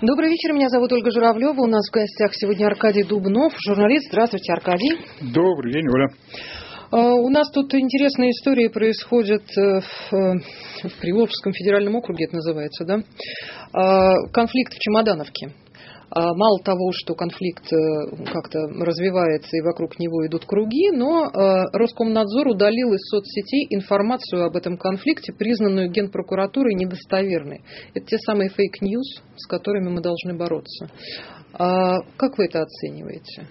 Добрый вечер, меня зовут Ольга Журавлева. У нас в гостях сегодня Аркадий Дубнов, журналист. Здравствуйте, Аркадий. Добрый день, Оля. У нас тут интересные истории происходят в Приволжском федеральном округе, это называется, да? Конфликт в Чемодановке. Мало того, что конфликт как-то развивается и вокруг него идут круги, но Роскомнадзор удалил из соцсетей информацию об этом конфликте, признанную Генпрокуратурой недостоверной. Это те самые фейк-ньюс, с которыми мы должны бороться. Как вы это оцениваете?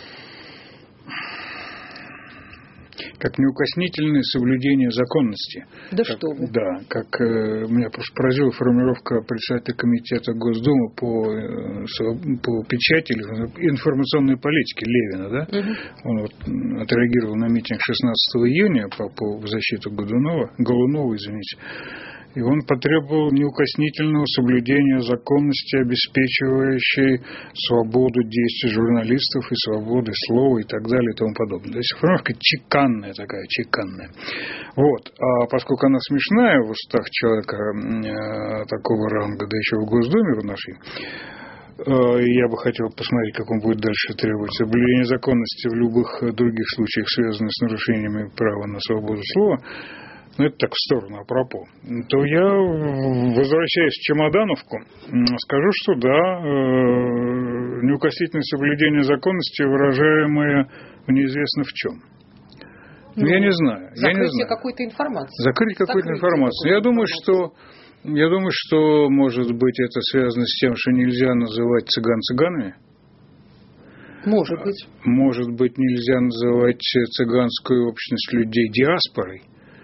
Как неукоснительное соблюдение законности. Да как, что вы. Да, как меня просто поразила формулировка председателя комитета Госдумы по печати или информационной политике Левина, да? Угу. Он вот отреагировал на митинг 16 июня в защиту Голунова, извините. И он потребовал неукоснительного соблюдения законности, обеспечивающей свободу действий журналистов и свободы слова и так далее и тому подобное. То есть формулировка чеканная. Вот. А поскольку она смешная в устах человека такого ранга, да еще в Госдуме в нашей, я бы хотел посмотреть, как он будет дальше требовать соблюдения законности в любых других случаях, связанных с нарушениями права на свободу слова, ну, это так в сторону, апропо, то я, возвращаясь в Чемодановку, скажу, что да, неукоснительное соблюдение законности, выражаемое неизвестно в чем. Ну, я не знаю. Закрытие какой-то информации. Закрыть какую-то информацию. Я думаю, что, может быть, это связано с тем, что нельзя называть цыган цыганами. Может быть. Может быть, нельзя называть цыганскую общность людей диаспорой.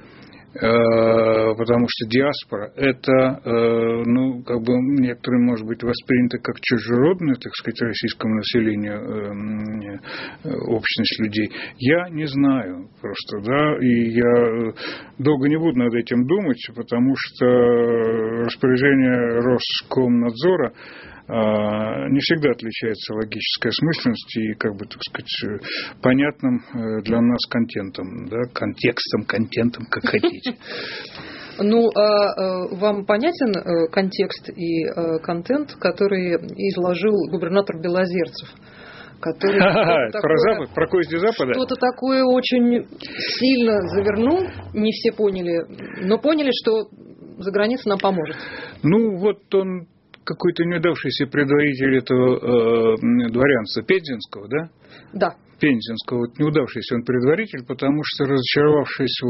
Потому что диаспора – это, некоторым, может быть, воспринято как чужеродное, так сказать, российскому населению общность людей. Я не знаю просто, да, и я долго не буду над этим думать, потому что распоряжение Роскомнадзора не всегда отличается логической осмысленностью и, понятным для нас контентом, да, контентом, как хотите. Ну, вам понятен контекст и контент, который изложил губернатор Белозерцев? Который про кости Запада? Что-то такое очень сильно завернул, не все поняли, но поняли, что за границей нам поможет. Ну, вот он какой-то неудавшийся предваритель этого дворянства Пензенского, да? Да. Пензенского, вот неудавшийся он предваритель, потому что разочаровавшись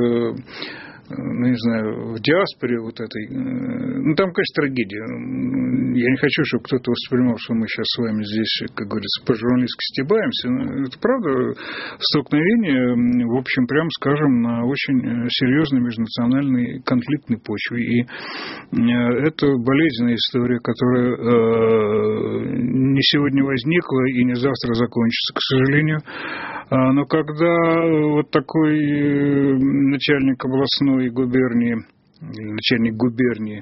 в диаспоре вот этой, там, конечно, трагедия. Я не хочу, чтобы кто-то воспринимал, что мы сейчас с вами здесь, как говорится, по-журналистски стебаемся. Это правда столкновение, в общем, прямо скажем, на очень серьезной межнациональной конфликтной почве. И это болезненная история, которая не сегодня возникла и не завтра закончится, к сожалению. Но когда вот такой начальник областной губернии, начальник губернии,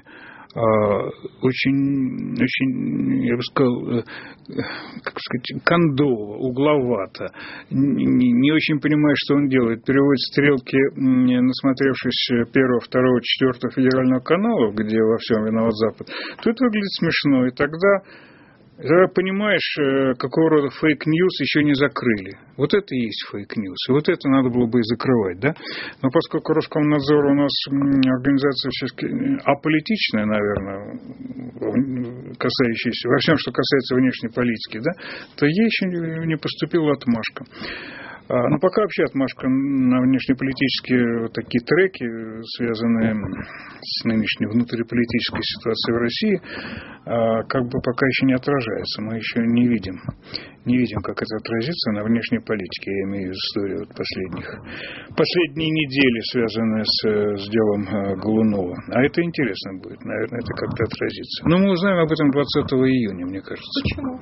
очень, я бы сказал, кондово, угловато, не очень понимая, что он делает, переводит стрелки, насмотревшись 1, 2, 4 федерального канала, где во всем виноват Запад, то это выглядит смешно, и тогда понимаешь, какого рода фейк-ньюс еще не закрыли. Вот это и есть фейк-ньюс. И вот это надо было бы и закрывать, да? Но поскольку Роскомнадзор у нас организация все-таки аполитичная, наверное, касающаяся, во всем, что касается внешней политики, да, то ей еще не поступила отмашка. Но пока вообще отмашка на внешнеполитические такие треки, связанные с нынешней внутриполитической ситуацией в России, пока еще не отражается. Мы еще не видим, как это отразится на внешней политике. Я имею в виду историю последние недели, связанные с делом Голунова. А это интересно будет, наверное, это как-то отразится. Но мы узнаем об этом 20 июня, мне кажется. Почему?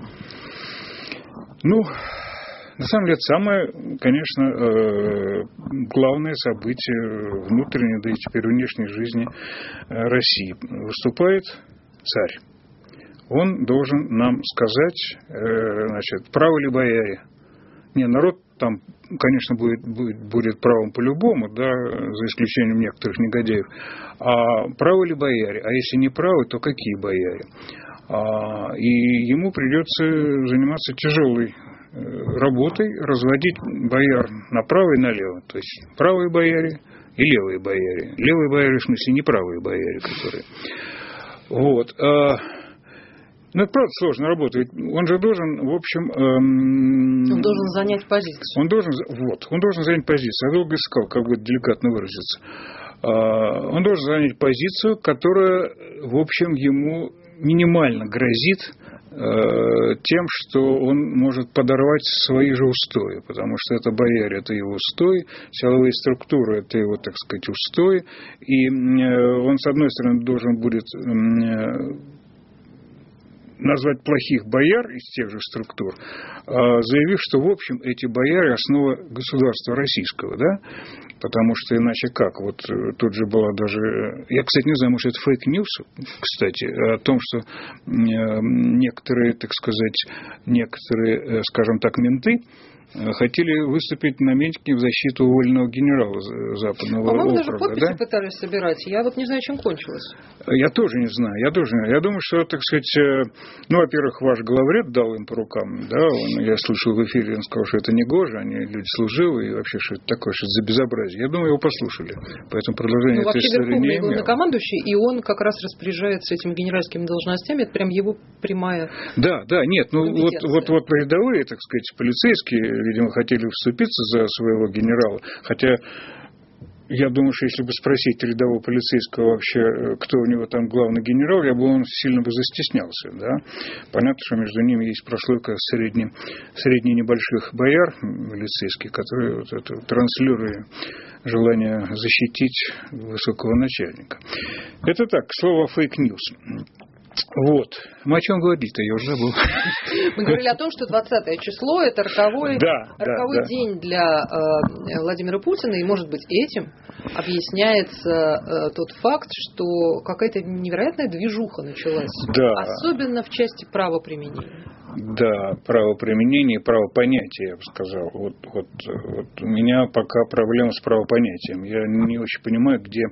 На самом деле, самое, конечно, главное событие внутренней, да и теперь внешней жизни России. Выступает царь. Он должен нам сказать, правы ли бояре. Народ там, конечно, будет правым по-любому, да, за исключением некоторых негодяев. А правы ли бояре? А если не правы, то какие бояре? И ему придется заниматься тяжелой работой, разводить бояр направо и налево. То есть правые бояре и левые бояре. Левые бояре, в смысле, не правые бояре, которые... Вот. Ну, это правда сложно работать. Он же должен, в общем... Он должен занять позицию. Он должен занять позицию. Я долго искал, как бы деликатно выразиться. Он должен занять позицию, которая, в общем, ему минимально грозит тем, что он может подорвать свои же устои, потому что это бояре, это его устои, силовые структуры, это его, так сказать, устои, и он, с одной стороны, должен будет назвать плохих бояр из тех же структур, заявив, что, в общем, эти бояре – основа государства российского, да? Потому что иначе как? Вот тут же была даже... Я, кстати, не знаю, может, это фейк-ньюс, кстати, о том, что некоторые, так сказать, скажем так, менты хотели выступить на митинге в защиту уволенного генерала Западного округа. По-моему, даже подписи пытались собирать. Я вот не знаю, чем кончилось. Я тоже не знаю. Я думаю, что, так сказать, ну, во-первых, ваш главред дал им по рукам, да, я слышал в эфире, он сказал, что это не гоже, они люди служивые, и вообще, что это такое, что это за безобразие. Я думаю, его послушали. Поэтому продолжение этой истории не имело. Главнокомандующий, и он как раз распоряжается этими генеральскими должностями, это прям его прямая... Да, нет, ну, вот рядовые, так сказать, полицейские, видимо, хотели вступиться за своего генерала. Хотя, я думаю, что если бы спросить рядового полицейского вообще, кто у него там главный генерал, он сильно бы застеснялся. Да? Понятно, что между ними есть прослойка средне небольших бояр полицейских, которые вот это транслируют желание защитить высокого начальника. Это так, слово фейк-ньюс. Вот. Мы о чем говорить-то? Я уже забыл. Мы говорили о том, что 20 число – это роковой день для Владимира Путина, и, может быть, этим объясняется тот факт, что какая-то невероятная движуха началась, особенно в части правоприменения. Да, правоприменение и правопонятие, я бы сказал. Вот у меня пока проблема с правопонятием. Я не очень понимаю, где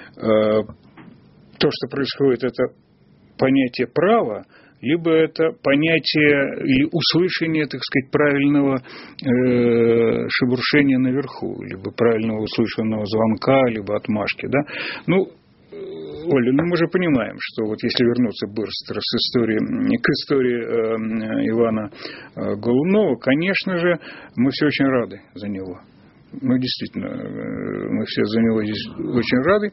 то, что происходит, это понятие права, либо это понятие или услышание, так сказать, правильного шебуршения наверху, либо правильного услышанного звонка, либо отмашки, да. Ну, Оля, мы же понимаем, что вот если вернуться быстро к истории Ивана Голунова, конечно же, мы все очень рады за него. Ну, действительно, мы все за него здесь очень рады.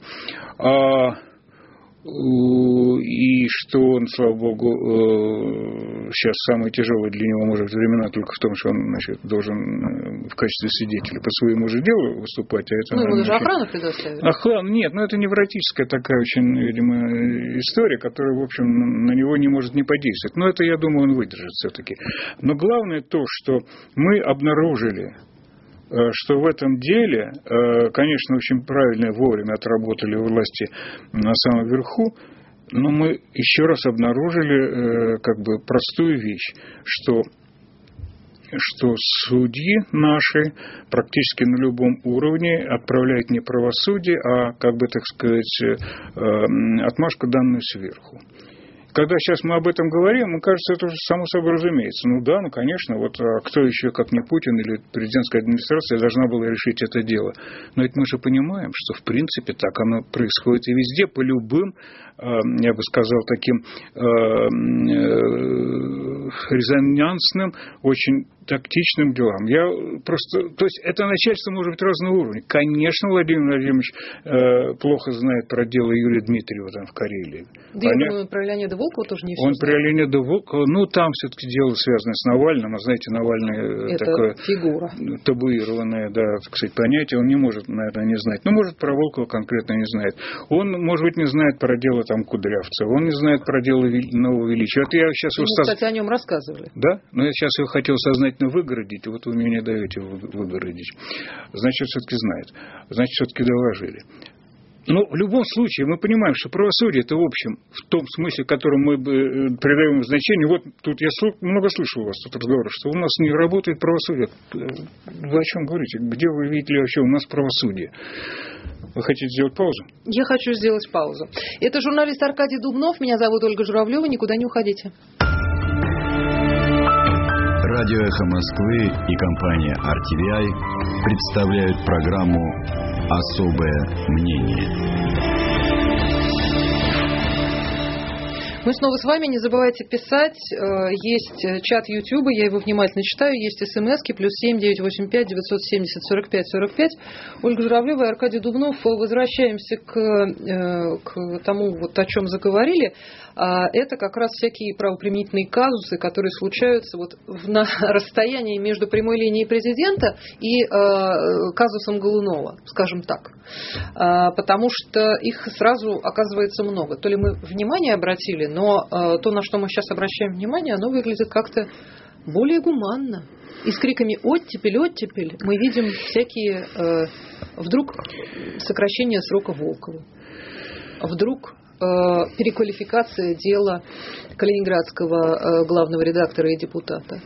И что он, слава богу, сейчас самое тяжелое для него, может, времена только в том, что он, значит, должен в качестве свидетеля по своему же делу выступать. А это, ему даже охрану предоставили. Охрану нет, это невротическая такая очень, видимо, история, которая, в общем, на него не может не подействовать. Но это, я думаю, он выдержит все-таки. Но главное то, что мы обнаружили, что в этом деле, конечно, очень правильно и вовремя отработали власти на самом верху, но мы еще раз обнаружили как бы простую вещь, что судьи наши практически на любом уровне отправляют не правосудие, а, как бы, так сказать, отмашку, данную сверху. Когда сейчас мы об этом говорим, мне кажется, это уже само собой разумеется. Конечно, вот кто еще, как не Путин или президентская администрация, должна была решить это дело. Но ведь мы же понимаем, что в принципе так оно происходит и везде, по любым, я бы сказал, таким резонансным, очень тактичным делам. То есть это начальство может быть разного уровня. Конечно, Владимир Владимирович плохо знает про дело Юрия Дмитриева там в Карелии. Да, я думаю, про Леонида Волкова тоже не все знает. Про Леонида Волкова, там все-таки дело связано с Навальным, а знаете, Навальный это такое фигура. Табуированное, так сказать, понятие, он не может, наверное, не знать. Может, про Волкова конкретно не знает. Он, может быть, не знает про дело там Кудрявцева, он не знает про дело Нового Величия. Вот я сейчас кстати, о нем рассказывали. Да? Но я сейчас его хотел сознательно выгородить, вот вы мне не даете выгородить. Значит, все-таки знает. Значит, все-таки доложили. Но в любом случае мы понимаем, что правосудие это в общем, в том смысле, в котором мы придаем значение. Вот тут я много слышал у вас тут разговоров, что у нас не работает правосудие. Вы о чем говорите? Где вы видели вообще у нас правосудие? Вы хотите сделать паузу? Я хочу сделать паузу. Это журналист Аркадий Дубнов. Меня зовут Ольга Журавлева. Никуда не уходите. Радио «Эхо Москвы» и компания RTVI представляют программу «Особое мнение». Мы снова с вами. Не забывайте писать. Есть чат Ютуба, я его внимательно читаю. Есть смски, +7 985 970 45 45. Ольга Журавлева и Аркадий Дубнов. Возвращаемся к тому, вот о чем заговорили. Это как раз всякие правоприменительные казусы, которые случаются вот на расстоянии между прямой линией президента и казусом Голунова, скажем так. Потому что их сразу оказывается много. То ли мы внимание обратили, но то, на что мы сейчас обращаем внимание, оно выглядит как-то более гуманно. И с криками «оттепель, оттепель» мы видим всякие вдруг сокращение срока Волкову, вдруг переквалификация дела калининградского главного редактора и депутата.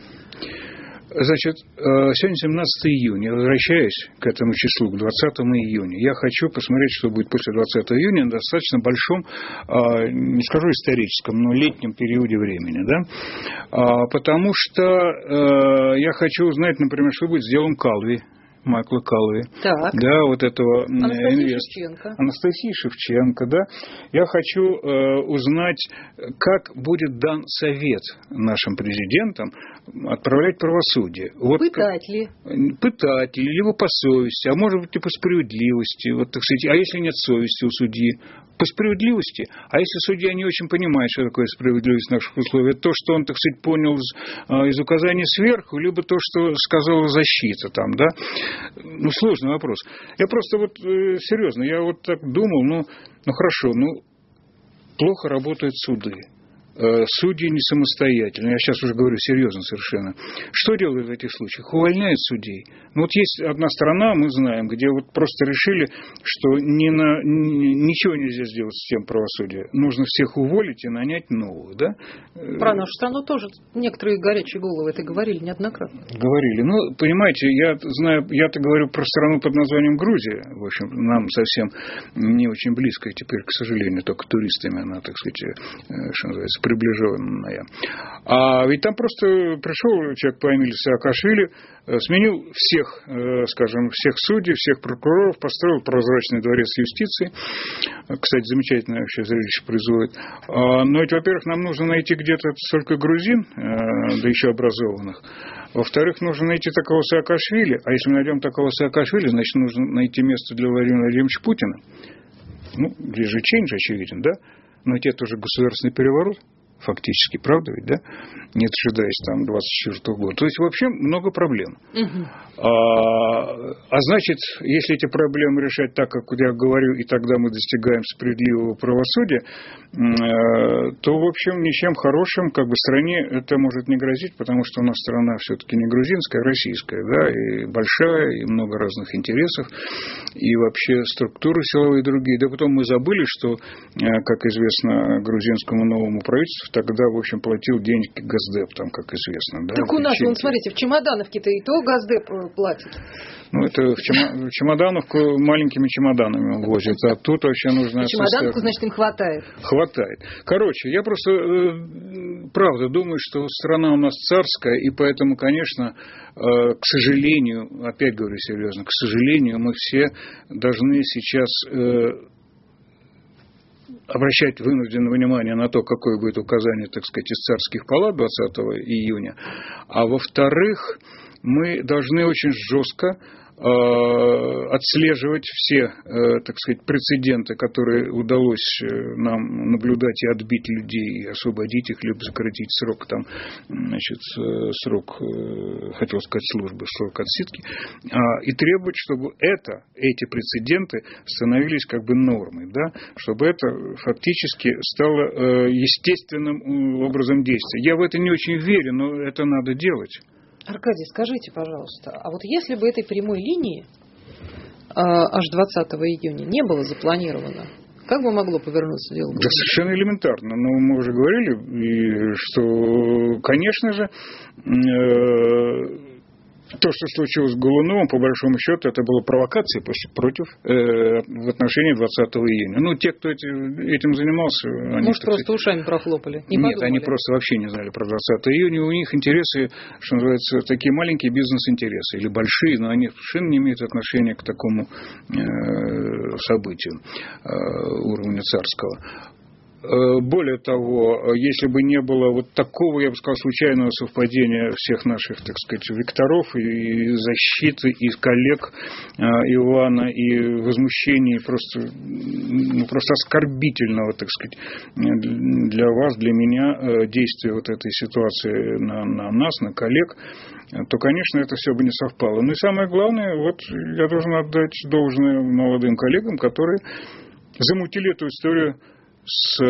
Значит, сегодня 17 июня. Я возвращаюсь к этому числу, к 20 июня. Я хочу посмотреть, что будет после 20 июня на достаточно большом, не скажу историческом, но летнем периоде времени. Да? Потому что я хочу узнать, например, что будет с делом Калви. Майкла Калви, да, вот этого Анастасии Шевченко, да. Я хочу узнать, как будет дан совет нашим президентам отправлять правосудие. Вот пытать ли? Пытать ли, либо по совести, а может быть и по справедливости. Вот, так сказать, а если нет совести у судьи? По справедливости. А если судья не очень понимает, что такое справедливость в наших условиях, то, что он, так сказать, понял из указаний сверху, либо то, что сказала защита там, да? Ну, сложный вопрос. Я просто вот серьезно, я вот так думал, хорошо, плохо работают суды. Судьи не самостоятельны. Я сейчас уже говорю серьезно совершенно. Что делают в этих случаях? Увольняют судей. Вот есть одна страна, мы знаем, где вот просто решили, что ничего нельзя сделать с системой правосудия. Нужно всех уволить и нанять новую. Да? Про нашу страну тоже некоторые горячие головы это говорили неоднократно. Говорили. Понимаете, я-то говорю про страну под названием Грузия. В общем, нам совсем не очень близкая теперь, к сожалению, только туристами она, так сказать, что называется, приближенная. А ведь там просто пришел человек по имени Саакашвили, сменил всех, скажем, всех судей, всех прокуроров, построил прозрачный дворец юстиции. Кстати, замечательное вообще зрелище производит. Но ведь, во-первых, нам нужно найти где-то столько грузин, да еще образованных. Во-вторых, нужно найти такого Саакашвили. А если мы найдем такого Саакашвили, значит, нужно найти место для Владимира Владимировича Путина. Здесь же чейндж очевиден, да? Но ведь это уже государственный переворот, фактически, правда ведь, да? Не дожидаясь там 24 года. То есть, вообще, много проблем. Угу. Значит, если эти проблемы решать так, как я говорю, и тогда мы достигаем справедливого правосудия, то, в общем, ничем хорошим как бы стране это может не грозить, потому что у нас страна все-таки не грузинская, а российская, да, и большая, и много разных интересов, и вообще структуры силовые другие. Да потом мы забыли, что, как известно, грузинскому новому правительству тогда, в общем, платил деньги Госдеп, там, как известно. Да, так у нас, смотрите, в Чемодановке-то и то Госдеп платит. Это в Чемодановку маленькими чемоданами возят, а тут вообще нужно... Чемодановку, значит, им хватает. Хватает. Короче, я просто, правда, думаю, что страна у нас царская, и поэтому, конечно, к сожалению, опять говорю серьезно, к сожалению, мы все должны сейчас... обращать вынужденное внимание на то, какое будет указание, так сказать, из царских палат 20 июня. А во-вторых, мы должны очень жестко отслеживать все, так сказать, прецеденты, которые удалось нам наблюдать и отбить людей, и освободить их, либо сократить срок, там, значит, срок, хотел сказать, службы, срок отсидки, и требовать, чтобы эти прецеденты становились как бы нормой, да, чтобы это фактически стало естественным образом действия. Я в это не очень верю, но это надо делать. Аркадий, скажите, пожалуйста, а вот если бы этой прямой линии аж 20 июня не было запланировано? Как бы могло повернуться дело? Да, совершенно элементарно. Но мы уже говорили, что, конечно же, то, что случилось с Голуновым, по большому счету, это была провокация в отношении 20 июня. Ну, те, кто этим занимался... Может, просто ушами прохлопали? Нет, они просто вообще не знали про 20 июня. У них интересы, что называется, такие маленькие бизнес-интересы. Или большие, но они совершенно не имеют отношения к такому событию уровня царского. Более того, если бы не было вот такого, я бы сказал, случайного совпадения всех наших, так сказать, векторов и защиты, и коллег Ивана, и возмущений просто оскорбительного, так сказать, для вас, для меня действия вот этой ситуации на нас, на коллег, то, конечно, это все бы не совпало. Ну и самое главное, вот я должен отдать должное молодым коллегам, которые замутили эту историю с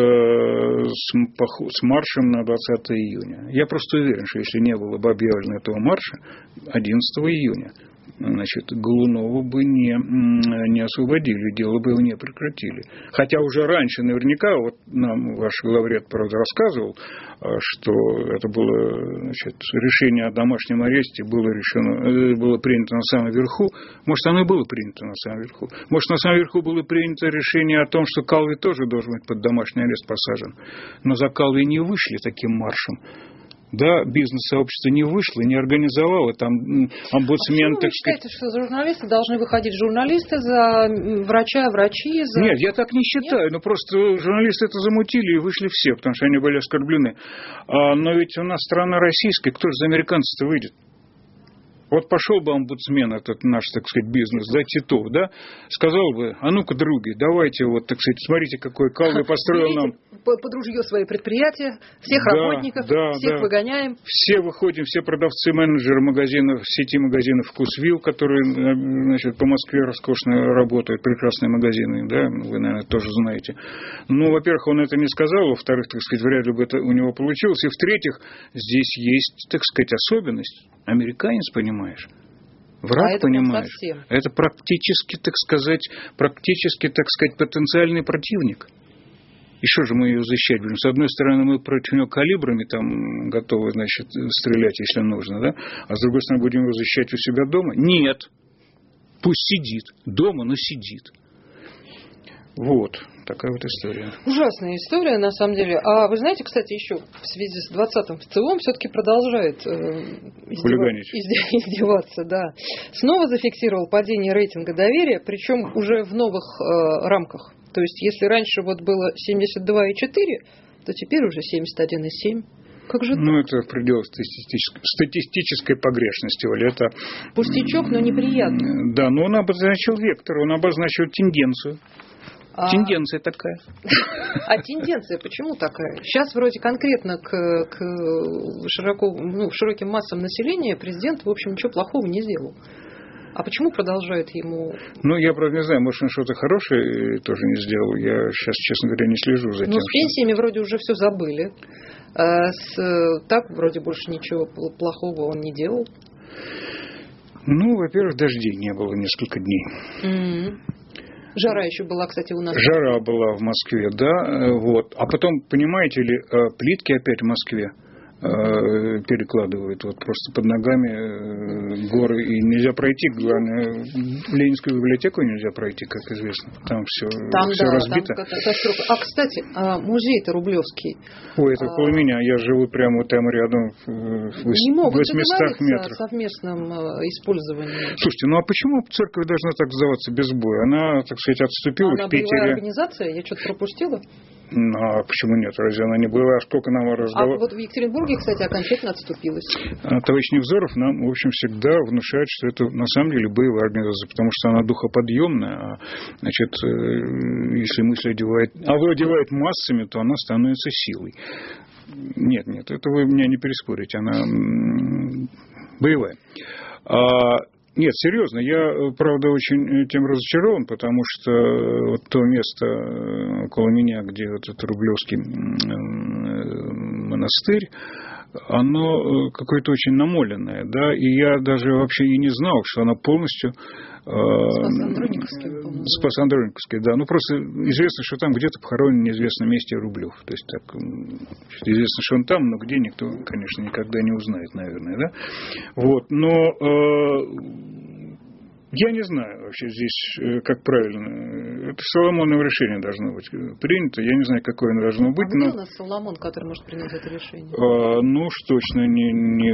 маршем на 20 июня. Я просто уверен, что если не было бы объявлено этого марша 11 июня, значит, Голунова бы не освободили, дело бы его не прекратили. Хотя уже раньше наверняка, вот нам ваш главред, правда, рассказывал, что это было, значит, решение о домашнем аресте было принято на самом верху. Может, оно и было принято на самом верху. Может, на самом верху было принято решение о том, что Калви тоже должен быть под домашний арест посажен. Но за Калви не вышли таким маршем. Да, бизнес-сообщество не вышло, не организовало, там омбудсмен, так сказать... Вы считаете, что за журналисты должны выходить журналисты, за врача врачи? Нет, я так не считаю, но просто журналисты это замутили и вышли все, потому что они были оскорблены. Но ведь у нас страна российская, кто же за американцев-то выйдет? Вот пошел бы омбудсмен, этот наш, так сказать, бизнес, да, Титов, да, сказал бы, а ну-ка, други, давайте вот, так сказать, смотрите, какой Калви построил нам. Под ружье свои предприятия, всех работников, всех выгоняем. Все выходим, все продавцы, менеджеры магазинов, сети магазинов «Вкусвилл», которые, значит, по Москве роскошно работают, прекрасные магазины, да, вы, наверное, тоже знаете. Ну, во-первых, он это не сказал, во-вторых, так сказать, вряд ли бы это у него получилось, и в-третьих, здесь есть, так сказать, особенность. Американец, понимаешь? Враг, понимаешь? Это практически, так сказать, потенциальный противник. И что же мы ее защищать будем? С одной стороны, мы против него калибрами там готовы, значит, стрелять, если нужно, да? А с другой стороны, будем его защищать у себя дома? Нет. Пусть сидит. Дома, но сидит. Вот. Такая вот история. Ужасная история, на самом деле. А вы знаете, кстати, еще в связи с 20-м ВЦИОМ все-таки продолжает издеваться. Да. Снова зафиксировал падение рейтинга доверия, причем уже в новых рамках. То есть, если раньше вот было 72,4, то теперь уже 71,7. Как же ну, это в пределах статистической погрешности, Оля. Это пустячок, но неприятно. Да, но он обозначил вектор, он обозначил тенденцию. Тенденция такая. А тенденция почему такая? Сейчас вроде конкретно к широким массам населения президент, в общем, ничего плохого не сделал. А почему продолжают ему... Ну, я, правда, не знаю, может, он что-то хорошее тоже не сделал. Я сейчас, честно говоря, не слежу за тем. Ну, с пенсиями вроде уже все забыли. Так вроде больше ничего плохого он не делал. Ну, во-первых, дождей не было несколько дней. Жара еще была, кстати, у нас. Жара была в Москве, да. Вот. А потом, понимаете ли, плитки опять в Москве перекладывают вот просто под ногами горы, и нельзя пройти, главное, в Ленинскую библиотеку нельзя пройти, как известно, там все разбито. Там катастрофа. А, кстати, музей-то Рублевский. Ой, это около меня, я живу прямо там рядом в 800 метрах. О совместном использовании. Слушайте, ну а почему церковь должна так сдаваться без боя? Она, так сказать, отступила в Питере. Она боевая организация? Я что-то пропустила? А почему нет? Разве она не была? Сколько нам разговаривала? А вот в Екатеринбурге, кстати, окончательно отступилась. Товарищ Невзоров нам, в общем, всегда внушает, что это на самом деле боевая организация, потому что она духоподъемная. Значит, если мысль овладевает массами, то она становится силой. Нет, это вы меня не переспорите. Она боевая. Нет, серьезно, я, правда, очень тем разочарован, потому что вот то место около меня, где вот этот Рублевский монастырь, оно какое-то очень намоленное, да, и я даже вообще и не знал, что оно полностью Спас-Андрониковский, да. Ну, просто известно, что там где-то похоронен в неизвестном месте Рублев. То есть, так, известно, что он там, но где никто, конечно, никогда не узнает, наверное, да. Вот, но я не знаю вообще здесь, как правильно. Это Соломоново решение должно быть принято. Я не знаю, какое оно должно быть. Где у нас Соломон, который может принять это решение? Ну, уж точно не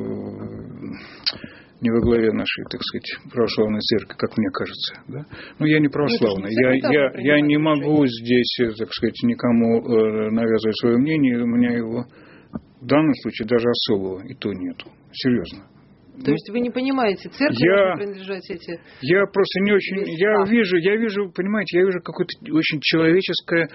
во главе нашей, так сказать, православной церкви, как мне кажется. Да? Но я не православный. Я не могу здесь, так сказать, никому навязывать свое мнение. У меня его в данном случае даже особого и то нету. Серьезно. То есть вы не понимаете, церкви должны принадлежать эти... Я просто не очень... Я вижу, понимаете, я вижу какое-то очень человеческое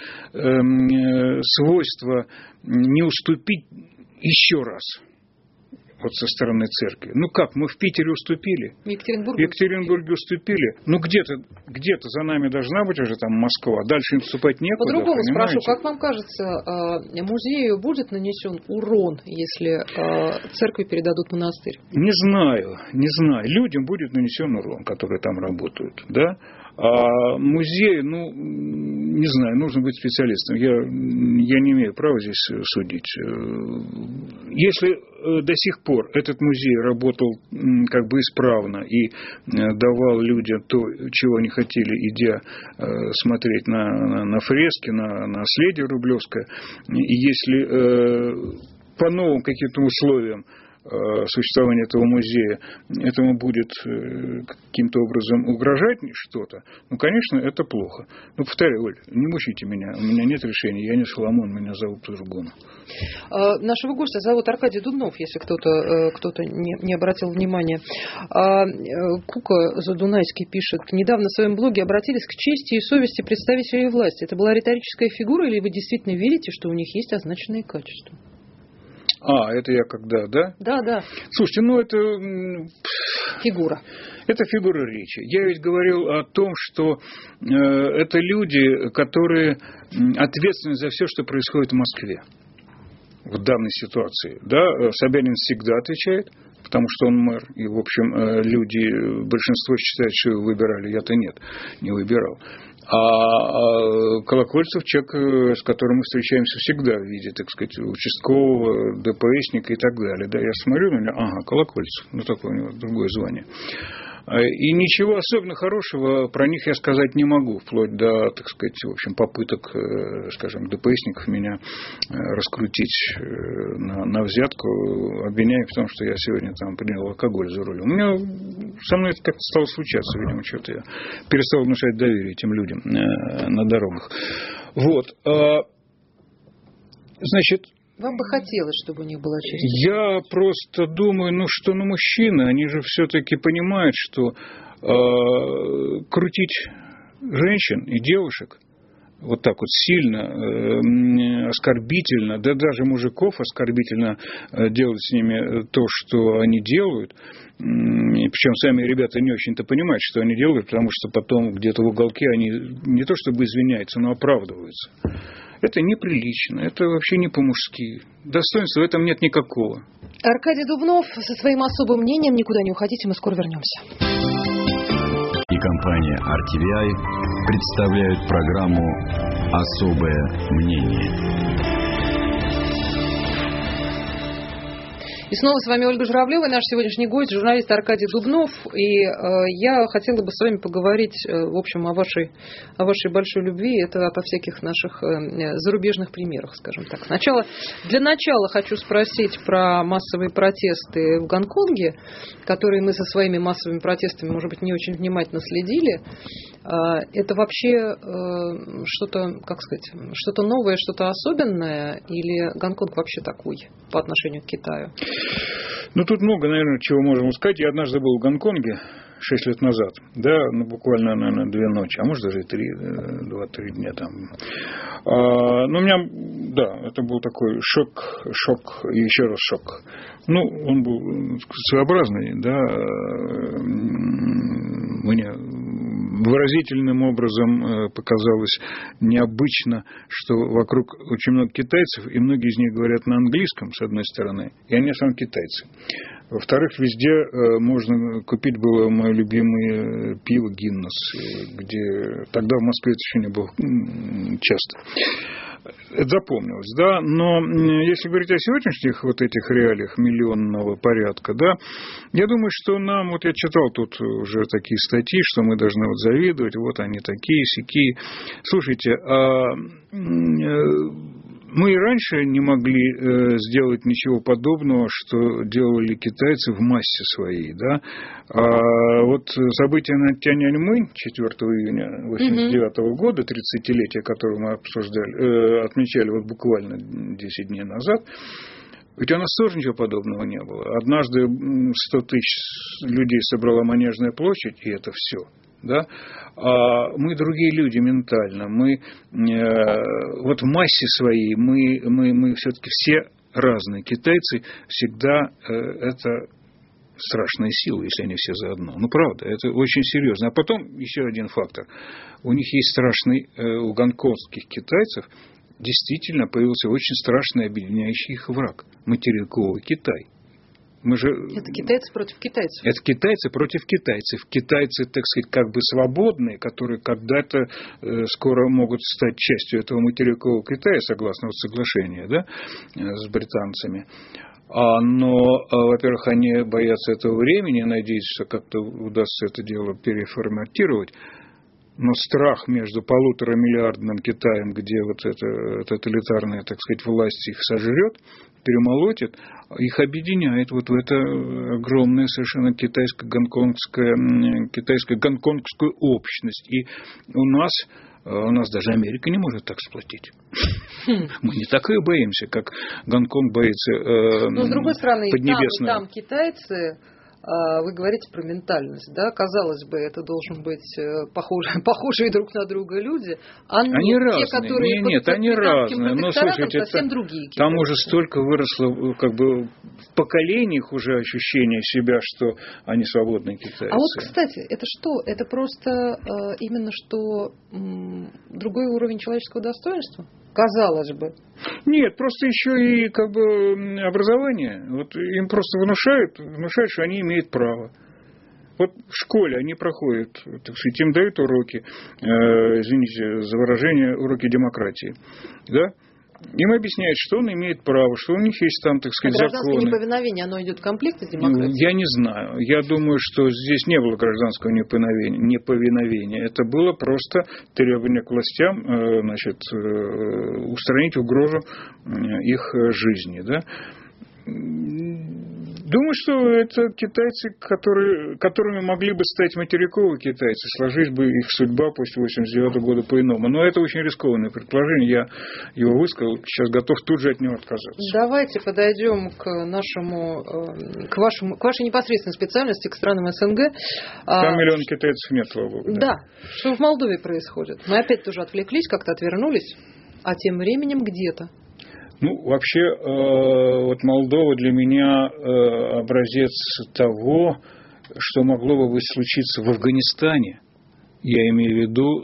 свойство не уступить еще раз. Вот со стороны церкви. Ну как, мы в Питере уступили? В Екатеринбурге уступили. Ну где-то за нами должна быть уже там Москва. Дальше им вступать некуда. По-другому спрошу, как вам кажется, музею будет нанесен урон, если церкви передадут монастырь? Не знаю. Людям будет нанесен урон, которые там работают, да? А музей, не знаю, нужно быть специалистом. Я не имею права здесь судить. Если до сих пор этот музей работал как бы исправно и давал людям то, чего они хотели, идя смотреть на фрески, на наследие рублевское, и если по новым каким-то условиям существования этого музея этому будет каким-то образом угрожать что-то, конечно, это плохо. Но повторяю, Оль, не мучите меня, у меня нет решения, я не Соломон, меня зовут по-другому. Нашего гостя зовут Аркадий Дубнов, если кто-то не обратил внимания. Кука Задунайский пишет: недавно в своем блоге обратились к чести и совести представителей власти. Это была риторическая фигура, или вы действительно верите, что у них есть означенные качества? Это я когда, да? Да. Слушайте, это... Фигура. Это фигура речи. Я ведь говорил о том, что это люди, которые ответственны за все, что происходит в Москве в данной ситуации. Да? Собянин всегда отвечает, потому что он мэр. И, в общем, люди, большинство считает, что его выбирали. Я-то нет, не выбирал. А Колокольцев — человек, с которым мы встречаемся всегда в виде, так сказать, участкового, ДПСника и так далее. Да, я смотрю на него, Колокольцев, такое у него другое звание. И ничего особенно хорошего про них я сказать не могу, вплоть до, так сказать, в общем, попыток, скажем, ДПСников меня раскрутить на взятку, обвиняя в том, что я сегодня там принял алкоголь за рулем. Со мной это как-то стало случаться, видимо, что-то я перестал внушать доверие этим людям на дорогах. Значит, вам бы хотелось, чтобы у них была честь? Я просто думаю, что мужчины, они же все-таки понимают, что крутить женщин и девушек вот так вот сильно, оскорбительно, да даже мужиков оскорбительно делать с ними то, что они делают. И причем сами ребята не очень-то понимают, что они делают, потому что потом где-то в уголке они не то чтобы извиняются, но оправдываются. Это неприлично, это вообще не по-мужски. Достоинства в этом нет никакого. Аркадий Дубнов со своим особым мнением. Никуда не уходите, мы скоро вернемся. И компания RTVI представляют программу «Особое мнение». И снова с вами Ольга Журавлева, наш сегодняшний гость, журналист Аркадий Дубнов. И я хотела бы с вами поговорить, в общем, о вашей большой любви. Это обо всяких наших зарубежных примерах, скажем так. Для начала хочу спросить про массовые протесты в Гонконге, которые мы со своими массовыми протестами, может быть, не очень внимательно следили. Это вообще что-то, что-то новое, что-то особенное? Или Гонконг вообще такой по отношению к Китаю? Тут много, наверное, чего можем сказать. Я однажды был в Гонконге 6 лет назад, да, буквально, наверное, 2 ночи, а может даже и 2-3 дня там. У меня, да, это был такой шок и еще раз шок. Он был своеобразный, да, мне выразительным образом показалось необычно, что вокруг очень много китайцев, и многие из них говорят на английском, с одной стороны, и они сам китайцы. Во-вторых, везде можно купить было мое любимое пиво «Гиннес», где тогда в Москве это еще не было часто. Это запомнилось, да, но если говорить о сегодняшних вот этих реалиях миллионного порядка, да, я думаю, что нам, вот я читал тут уже такие статьи, что мы должны вот завидовать, вот они такие, сякие. Слушайте, мы и раньше не могли сделать ничего подобного, что делали китайцы в массе своей, да. Вот события на Тяньаньмэнь 4 июня 1989 года, 30-летие, которое мы отмечали вот буквально 10 дней назад, ведь у нас тоже ничего подобного не было. Однажды 100 тысяч людей собрала Манежная площадь, и это все. Да? А мы другие люди ментально, мы вот в массе своей, мы все-таки все разные. Китайцы всегда это страшная сила, если они все заодно. Ну, правда, это очень серьезно. А потом еще один фактор. У них есть страшный, у гонконгских китайцев действительно появился очень страшный объединяющий их враг – материковый Китай. Это китайцы против китайцев. Это китайцы против китайцев. Китайцы, так сказать, как бы свободные, которые когда-то скоро могут стать частью этого материкового Китая, согласно вот соглашению, да, с британцами. Но, во-первых, они боятся этого времени, надеются, что как-то удастся это дело переформатировать. Но страх между 1,5 миллиардным Китаем, где вот эта тоталитарная, так сказать, власть их сожрет, перемолотит, их объединяет вот в это огромное совершенно китайско-гонконгскую общность. И у нас даже Америка не может так сплотить. Мы не так ее боимся, как Гонконг боится Поднебесного. Но, с другой стороны, и там китайцы... Вы говорите про ментальность, да? Казалось бы, это должен быть похожие друг на друга люди, а они разные. Те, которые Нет, они разные. Но слушайте, совсем другие. Китайцы. Там уже столько выросло, как бы в поколениях уже ощущение себя, что они свободные китайцы. А вот, кстати, это что? Это просто именно что другой уровень человеческого достоинства? Казалось бы. Нет, просто еще и как бы образование. Вот им просто внушают, что они имеют право. Вот в школе они проходят, так сказать, им дают уроки, извините за выражение, уроки демократии. Да? Им объясняют, что он имеет право, что у них есть там, так сказать, законы. Гражданское неповиновение, оно идет в комплекте с демократией? Я не знаю. Я думаю, что здесь не было гражданского неповиновения. Это было просто требование к властям, значит, устранить угрозу их жизни. Да? Думаю, что это китайцы, которыми могли бы стать материковые китайцы, сложись бы их судьба после 1989 года по-иному. Но это очень рискованное предположение, я его высказал, сейчас готов тут же от него отказаться. Давайте подойдем к вашей непосредственной специальности, к странам СНГ. Там миллион китайцев нет, слава богу. Да, что в Молдове происходит? Мы опять тоже отвлеклись, как-то отвернулись, а тем временем где-то. Ну, вообще, вот Молдова для меня образец того, что могло бы случиться в Афганистане. Я имею в виду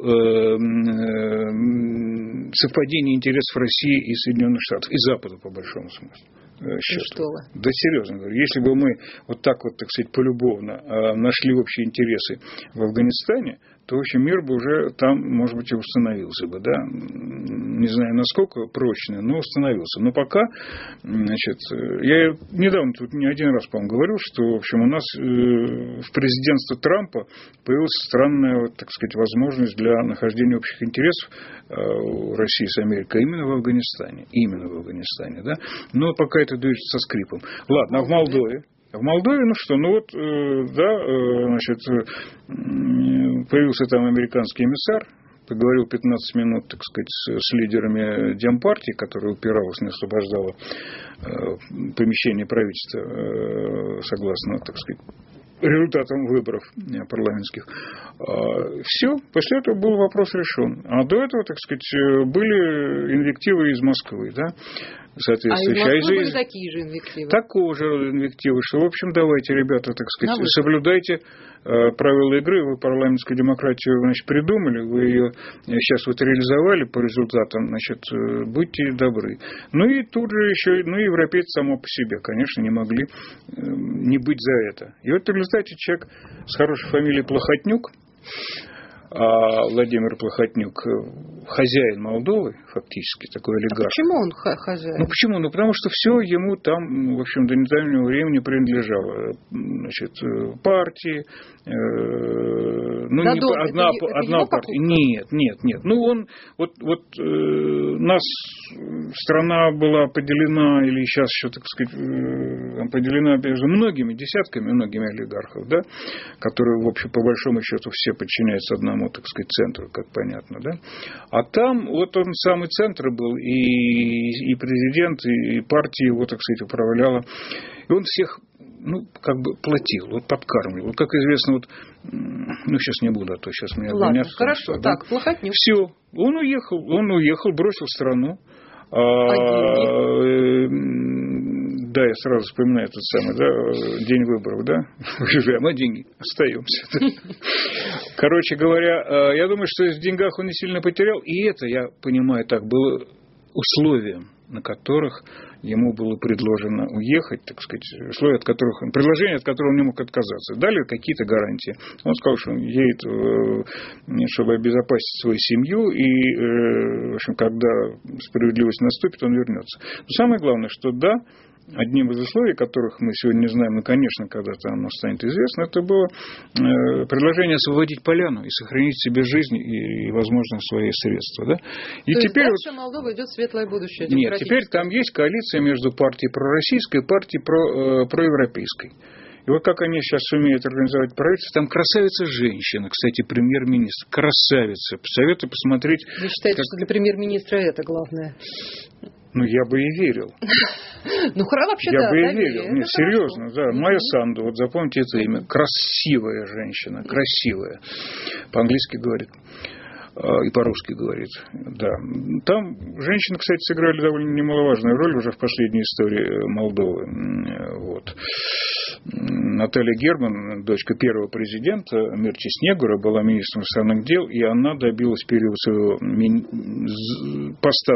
совпадение интересов России и Соединенных Штатов, и Запада, по большому смыслу. Что вы? Да, серьезно говорю. Если бы мы вот так вот, так сказать, полюбовно нашли общие интересы в Афганистане, то, в общем, мир бы уже там, может быть, и установился бы, да. Не знаю, насколько прочный, но установился. Но пока, значит, я недавно тут не один раз, по-моему, говорил, что, в общем, у нас в президентство Трампа появилась странная, вот, так сказать, возможность для нахождения общих интересов у России с Америкой именно в Афганистане. Да. Но пока это движется со скрипом. Ладно, а в Молдове? В Молдове, ну что, ну вот, да, значит, появился там американский эмиссар, поговорил 15 минут, так сказать, с лидерами Демпартии, которая упиралась, не освобождала помещение правительства, согласно, так сказать, результатам выборов парламентских. Все, после этого был вопрос решен. А до этого, так сказать, были инвективы из Москвы, да. соответствующие. А из Москвы были такие же инвективы? Такого же инвективы, что, в общем, давайте, ребята, так сказать, соблюдайте правила игры. Вы парламентскую демократию, значит, придумали, вы ее сейчас вот реализовали по результатам, значит, будьте добры. Ну и тут же еще, европейцы само по себе, конечно, не могли не быть за это. И вот в результате человек с хорошей фамилией Плохотнюк, Владимир Плохотнюк, хозяин Молдовы, фактически, такой олигарх. А почему он хозяин? Почему? Потому что все ему там, в общем, до недавнего времени принадлежало. Значит, партии, одна партия. Нет. Он, нас страна была поделена, или сейчас еще, так сказать, поделена между многими олигархов, да, которые, в общем, по большому счету, все подчиняются одному, так сказать, центру, как понятно, да. А там вот он самый центр был, и президент, и партия его, так сказать, управляла. И он всех, как бы платил, подкармливал. Как известно, сейчас не буду, а то сейчас меня обвинят. Ладно, хорошо, да? Так, Плохотнюк. Все, он уехал, бросил страну. Да, я сразу вспоминаю этот самый, день выборов, да? Уезжаем, а деньги остаемся. Короче говоря, я думаю, что в деньгах он не сильно потерял, и это, я понимаю, так было условием, на которых ему было предложено уехать, так сказать, предложение, от которого он не мог отказаться. Дали какие-то гарантии. Он сказал, что он едет, чтобы обезопасить свою семью, и, в общем, когда справедливость наступит, он вернется. Но самое главное, что одним из условий, которых мы сегодня не знаем, но, конечно, когда-то оно станет известно, это было предложение освободить поляну и сохранить себе жизнь и возможно, свои средства. Да? И то теперь есть дальше Молдова идет светлое будущее. Нет, теперь там есть коалиция между партией пророссийской и партией проевропейской. И вот как они сейчас сумеют организовать правительство, там красавица-женщина, кстати, премьер-министр, красавица. Советую посмотреть. Вы считаете, что для премьер-министра это главное? Я бы и верил. Вообще, я бы и верил. Нет, серьезно, да. Майя Санду, вот запомните это имя. Красивая женщина, красивая. По-английски говорит. И по-русски говорит. Да. Там женщины, кстати, сыграли довольно немаловажную роль уже в последней истории Молдовы. Вот. Наталья Герман, дочка первого президента Мирчи Снегура, была министром иностранных дел, и она добилась в период своего поста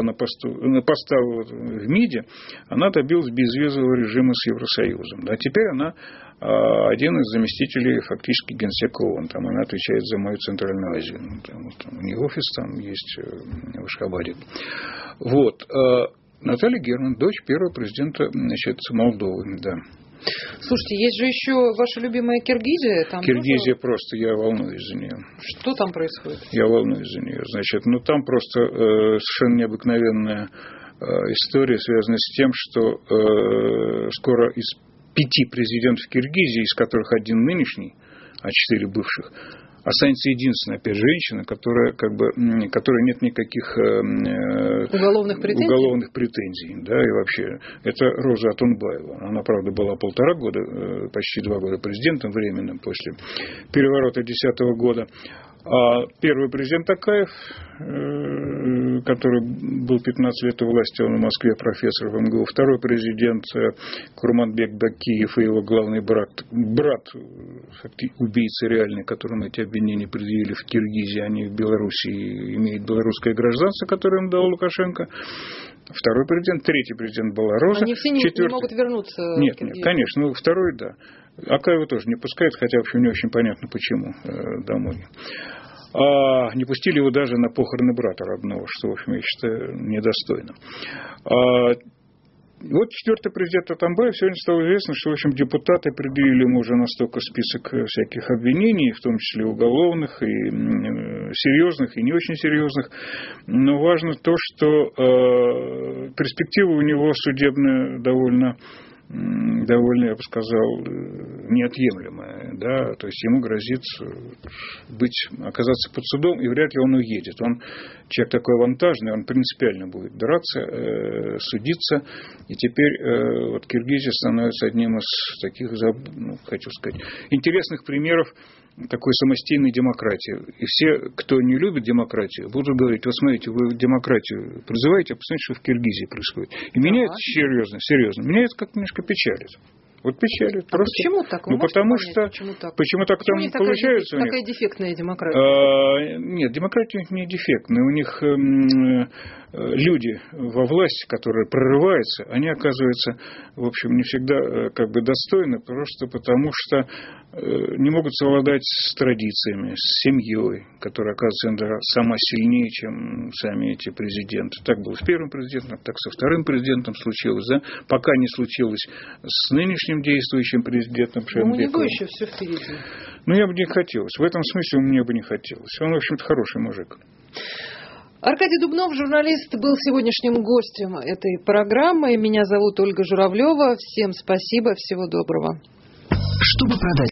в МИДе, она добилась безвизового режима с Евросоюзом. А теперь она один из заместителей фактически генсека ООН. Там она отвечает за мою Центральную Азию. У нее офис там есть в Ашхабаде. Вот. Наталья Герман, дочь первого президента, Молдовы. Да. Слушайте, есть же еще ваша любимая Киргизия. Киргизия просто, я волнуюсь за нее. Что там происходит? Я волнуюсь за нее. Значит, там просто совершенно необыкновенная история, связанная с тем, что скоро из 5 президентов Киргизии, из которых один нынешний, а 4 бывших, останется единственная, опять, женщина, которой нет никаких уголовных претензий. Да, и вообще, это Роза Атунбаева. Она, правда, была 1,5 года, почти 2 года президентом временным после переворота 2010 года. А первый президент Акаев, который был 15 лет у власти, он в Москве профессор в МГУ. Второй президент Курманбек Бакиев и его главный брат убийцы реальный, которым эти обвинения предъявили в Киргизии, они в Беларуси имеют белорусское гражданство, которое им дал Лукашенко. Второй президент, третий президент была Роза. Они все не могут вернуться. Нет, конечно, второй, да. Акаева тоже не пускают, хотя, в общем, не очень понятно, почему домой. Не пустили его даже на похороны брата родного, что, в общем, я считаю, недостойно. Вот 4-й президент Атамбаев сегодня стало известно, что, в общем, депутаты предъявили ему уже настолько список всяких обвинений, в том числе уголовных, и серьезных, и не очень серьезных. Но важно то, что перспектива у него судебная довольно, я бы сказал, неотъемлемая. Да? То есть ему грозит оказаться под судом, и вряд ли он уедет. Он человек такой авантажный, он принципиально будет драться, судиться. И теперь вот Киргизия становится одним из таких, хочу сказать, интересных примеров такой самостийной демократии. И все, кто не любит демократию, будут говорить: вот смотрите, вы демократию призываете, а посмотрите, что в Киргизии происходит. И меня это серьезно, меня это как-то немножко печалит. Вот печалит. А просто. Почему так? Вы потому понять, что почему так там получается у них? Такая дефектная демократия? Нет, демократия у них не дефектная. У них люди во власти, которые прорываются, они оказываются, в общем, не всегда как бы достойны, просто потому что не могут совладать с традициями, с семьей, которая, оказывается, сама сильнее, чем сами эти президенты. Так было с первым президентом, так со вторым президентом случилось, да? Пока не случилось с нынешним действующим президентом Шенбековым. У него еще все впереди. Я бы не хотелось. В этом смысле мне бы не хотелось. Он, в общем-то, хороший мужик. Аркадий Дубнов, журналист, был сегодняшним гостем этой программы. Меня зовут Ольга Журавлева. Всем спасибо, всего доброго. Чтобы продать